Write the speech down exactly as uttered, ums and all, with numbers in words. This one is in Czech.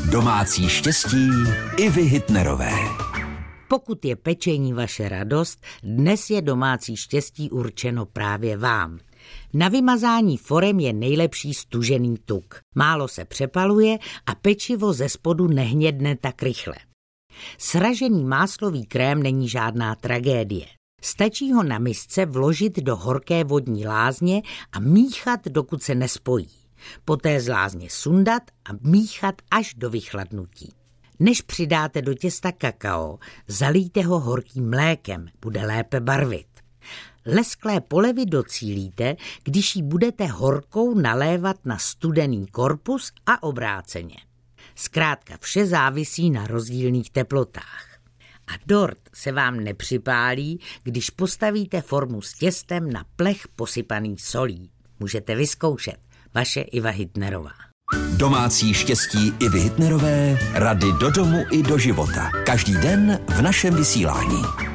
Domácí štěstí Ivy Hitnerové. Pokud je pečení vaše radost, dnes je domácí štěstí určeno právě vám. Na vymazání forem je nejlepší stužený tuk. Málo se přepaluje a pečivo ze spodu nehnědne tak rychle. Sražený máslový krém není žádná tragédie. Stačí ho na misce vložit do horké vodní lázně a míchat, dokud se nespojí. Poté z lázně sundat a míchat až do vychladnutí. Než přidáte do těsta kakao, zalijte ho horkým mlékem, bude lépe barvit. Lesklé polevy docílíte, když ji budete horkou nalévat na studený korpus a obráceně. Zkrátka vše závisí na rozdílných teplotách. A dort se vám nepřipálí, když postavíte formu s těstem na plech posypaný solí. Můžete vyzkoušet. Vaše Iva Hitnerová. Domácí štěstí Ivy Hitnerové, rady do domu i do života. Každý den v našem vysílání.